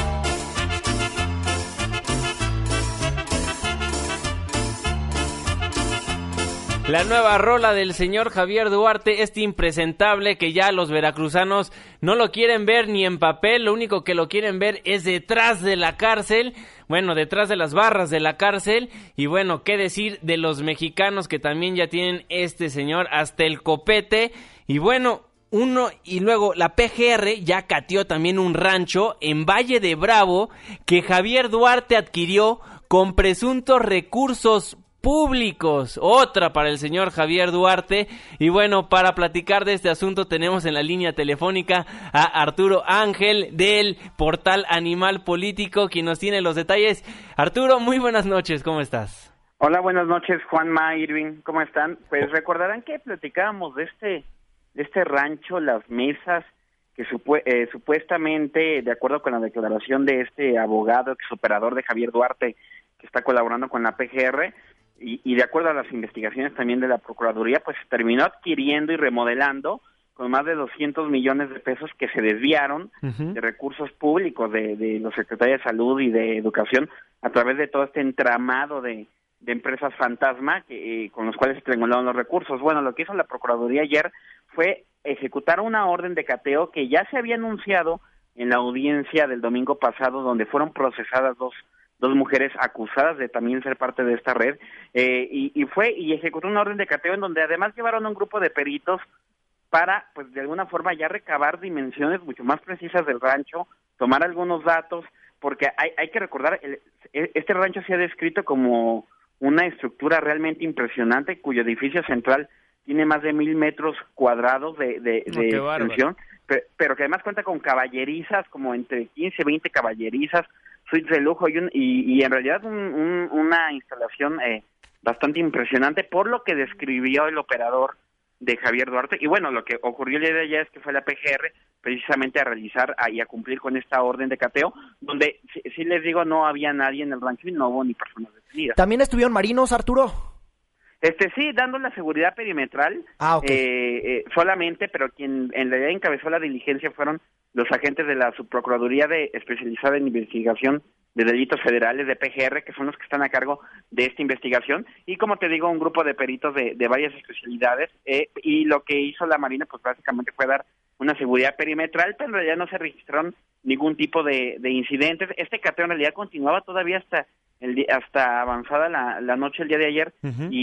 La nueva rola del señor Javier Duarte, este impresentable que ya los veracruzanos no lo quieren ver ni en papel, lo único que lo quieren ver es detrás de la cárcel, bueno, detrás de las barras de la cárcel, y bueno, qué decir de los mexicanos que también ya tienen este señor hasta el copete, y bueno, y luego la PGR ya cateó también un rancho en Valle de Bravo que Javier Duarte adquirió con presuntos recursos públicos, otra para el señor Javier Duarte. Y bueno, para platicar de este asunto tenemos en la línea telefónica a Arturo Ángel del portal Animal Político, quien nos tiene los detalles. Arturo, muy buenas noches, ¿cómo estás? Hola, buenas noches, Juanma, Irving, ¿cómo están? Pues recordarán que platicábamos de este rancho, Las Mesas, que supuestamente, de acuerdo con la declaración de este abogado exoperador de Javier Duarte, que está colaborando con la PGR, y de acuerdo a las investigaciones también de la Procuraduría, pues terminó adquiriendo y remodelando con más de 200 millones de pesos que se desviaron de recursos públicos de los secretarios de Salud y de Educación a través de todo este entramado de empresas fantasma con los cuales se triangularon los recursos. Bueno, lo que hizo la Procuraduría ayer fue ejecutar una orden de cateo que ya se había anunciado en la audiencia del domingo pasado, donde fueron procesadas dos mujeres acusadas de también ser parte de esta red, y ejecutó una orden de cateo en donde además llevaron a un grupo de peritos para, pues de alguna forma ya recabar dimensiones mucho más precisas del rancho, tomar algunos datos, porque hay que recordar, este rancho se ha descrito como una estructura realmente impresionante, cuyo edificio central tiene más de 1,000 metros cuadrados de extensión, pero que además cuenta con caballerizas, como entre 15 y 20 caballerizas, suites de lujo y en realidad una instalación bastante impresionante por lo que describió el operador de Javier Duarte. Y bueno, lo que ocurrió el día de ayer es que fue la PGR precisamente a realizar y a cumplir con esta orden de cateo, donde sí les digo, no había nadie en el rancho y no hubo ni personas detenidas. ¿También estuvieron marinos, Arturo? Sí, dando la seguridad perimetral, solamente, pero quien en realidad encabezó la diligencia fueron los agentes de la Subprocuraduría especializada en investigación de delitos federales de PGR, que son los que están a cargo de esta investigación, y como te digo, un grupo de peritos de varias especialidades, y lo que hizo la Marina, pues básicamente fue dar una seguridad perimetral, pero en realidad no se registraron ningún tipo de incidentes. Este cateo en realidad continuaba todavía hasta avanzada la noche el día de ayer,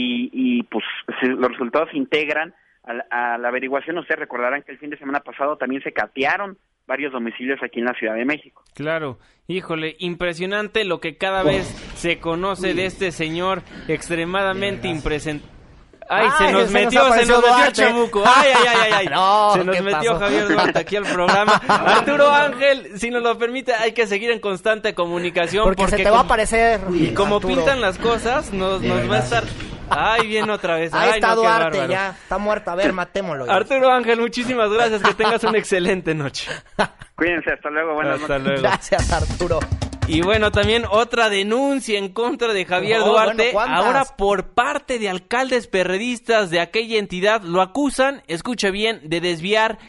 y pues los resultados se integran a la averiguación. Ustedes recordarán que el fin de semana pasado también se catearon varios domicilios aquí en la Ciudad de México. Claro, híjole, impresionante lo que cada vez se conoce de este señor extremadamente impresentable. Ay, se nos metió Chamuco. Ay. No, se nos metió Javier Duarte aquí al programa. Arturo Ángel, si nos lo permite, hay que seguir en constante comunicación. Porque se te va a aparecer. Y como Arturo pintan las cosas, nos va a estar... Ay, viene otra vez. Ahí está Duarte, ya está muerto. A ver, matémoslo. Ya. Arturo Ángel, muchísimas gracias. Que tengas una excelente noche. Cuídense, hasta luego. Buenas noches. Luego. Gracias, Arturo. Y bueno, también otra denuncia en contra de Javier Duarte. Bueno, ahora por parte de alcaldes perredistas de aquella entidad lo acusan, escuche bien, de desviar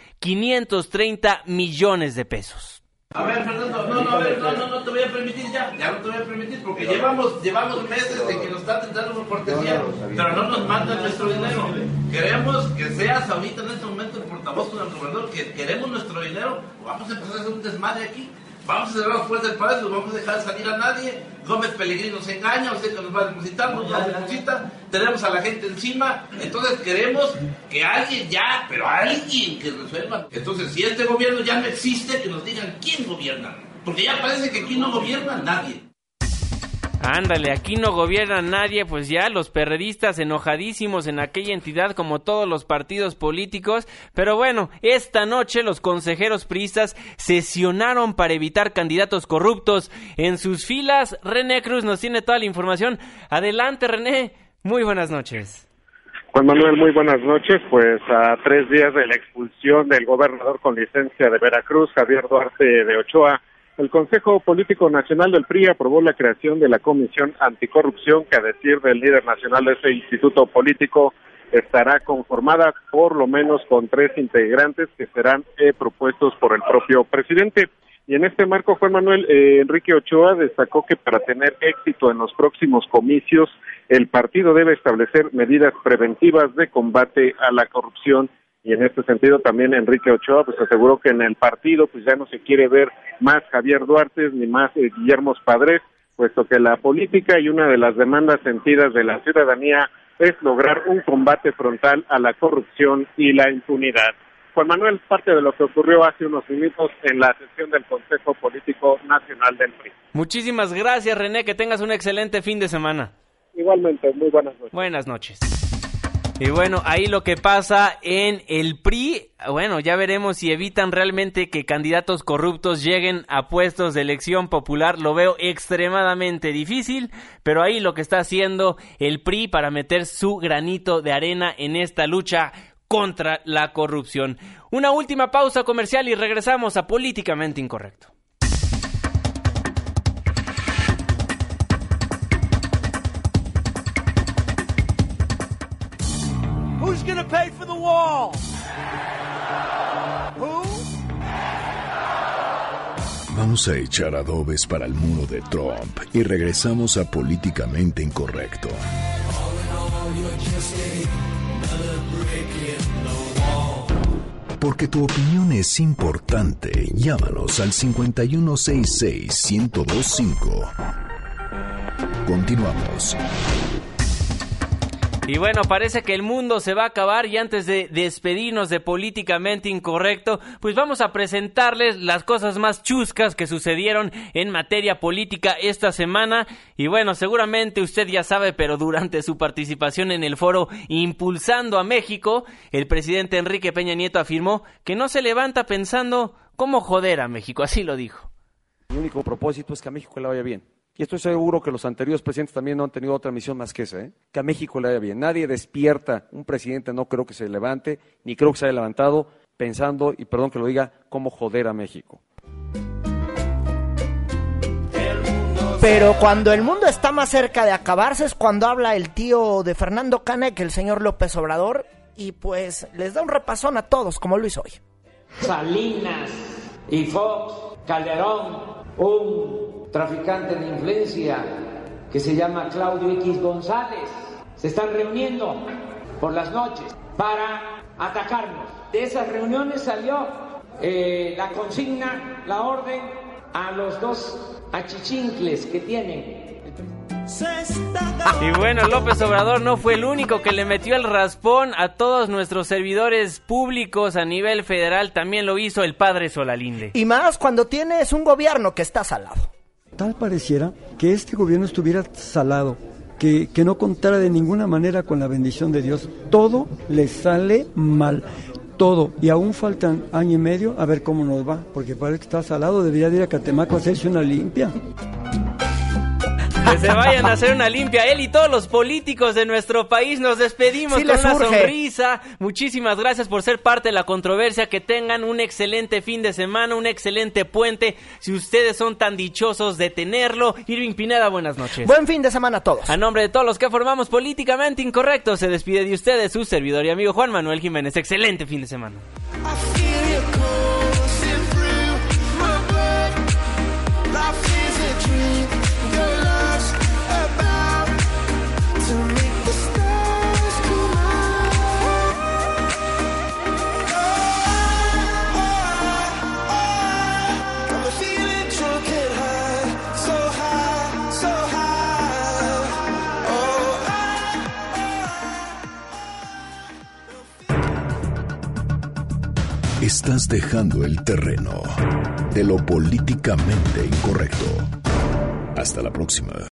530 millones de pesos. A ver, Fernando, no te voy a permitir ya no te voy a permitir porque llevamos meses de que nos están tentando por cortesía, pero no nos mandan nuestro dinero. Queremos que seas ahorita en este momento el portavoz con el gobernador, que queremos nuestro dinero, vamos a empezar a hacer un desmadre aquí. Vamos a cerrar las puertas del palacio, no vamos a dejar salir a nadie. Gómez Pellegrini nos engaña, usted que nos va a depositar, nos deposita, tenemos a la gente encima. Entonces queremos que alguien ya, pero alguien que resuelva. Entonces, si este gobierno ya no existe, que nos digan quién gobierna. Porque ya parece que aquí no gobierna nadie. Ándale, aquí no gobierna nadie, pues ya los perredistas enojadísimos en aquella entidad como todos los partidos políticos, pero bueno, esta noche los consejeros priistas sesionaron para evitar candidatos corruptos en sus filas. René Cruz nos tiene toda la información. Adelante, René, muy buenas noches. Juan Manuel, muy buenas noches. Pues a 3 días de la expulsión del gobernador con licencia de Veracruz, Javier Duarte de Ochoa, el Consejo Político Nacional del PRI aprobó la creación de la Comisión Anticorrupción, que a decir del líder nacional de ese instituto político estará conformada por lo menos con 3 integrantes que serán propuestos por el propio presidente. Y en este marco, Juan Manuel, Enrique Ochoa destacó que para tener éxito en los próximos comicios, el partido debe establecer medidas preventivas de combate a la corrupción. Y en este sentido también Enrique Ochoa pues aseguró que en el partido pues ya no se quiere ver más Javier Duarte ni más Guillermo Padres, puesto que la política y una de las demandas sentidas de la ciudadanía es lograr un combate frontal a la corrupción y la impunidad. Juan Manuel, parte de lo que ocurrió hace unos minutos en la sesión del Consejo Político Nacional del PRI. Muchísimas gracias, René, que tengas un excelente fin de semana. Igualmente, muy buenas noches. Buenas noches. Y bueno, ahí lo que pasa en el PRI, bueno, ya veremos si evitan realmente que candidatos corruptos lleguen a puestos de elección popular. Lo veo extremadamente difícil, pero ahí lo que está haciendo el PRI para meter su granito de arena en esta lucha contra la corrupción. Una última pausa comercial y regresamos a Políticamente Incorrecto. Who's gonna pay for the wall? Who? Vamos a echar adobes para el muro de Trump y regresamos a Políticamente Incorrecto. Porque tu opinión es importante. Llámanos al 5166-1025. Continuamos. Y bueno, parece que el mundo se va a acabar y antes de despedirnos de Políticamente Incorrecto, pues vamos a presentarles las cosas más chuscas que sucedieron en materia política esta semana. Y bueno, seguramente usted ya sabe, pero durante su participación en el foro Impulsando a México, el presidente Enrique Peña Nieto afirmó que no se levanta pensando cómo joder a México, así lo dijo. Mi único propósito es que a México le vaya bien. Y estoy seguro que los anteriores presidentes también no han tenido otra misión más que esa, que a México le vaya bien. Nadie despierta, un presidente no creo que se levante, ni creo que se haya levantado pensando, y perdón que lo diga, cómo joder a México. Pero cuando el mundo está más cerca de acabarse es cuando habla el tío de Fernando Canek, el señor López Obrador, y pues les da un repasón a todos, como lo hizo hoy. Salinas y Fox, Calderón, un traficante de influencia que se llama Claudio X González, se están reuniendo por las noches para atacarnos. De esas reuniones salió la consigna, la orden a los dos achichincles que tienen. Y bueno, López Obrador no fue el único que le metió el raspón a todos nuestros servidores públicos a nivel federal, también lo hizo el padre Solalinde. Y más cuando tienes un gobierno que está salado. Tal pareciera que este gobierno estuviera salado, que no contara de ninguna manera con la bendición de Dios. Todo le sale mal, todo. Y aún faltan año y medio a ver cómo nos va, porque parece que está salado, debería de ir a Catemaco a hacerse una limpia. Que se vayan a hacer una limpia. Él y todos los políticos de nuestro país. Nos despedimos con una sonrisa. Muchísimas gracias por ser parte de la controversia. Que tengan un excelente fin de semana, un excelente puente, si ustedes son tan dichosos de tenerlo. Irving Pineda, buenas noches. Buen fin de semana a todos. A nombre de todos los que formamos Políticamente Incorrecto, se despide de ustedes su servidor y amigo Juan Manuel Jiménez. Excelente fin de semana. Estás dejando el terreno de lo políticamente incorrecto. Hasta la próxima.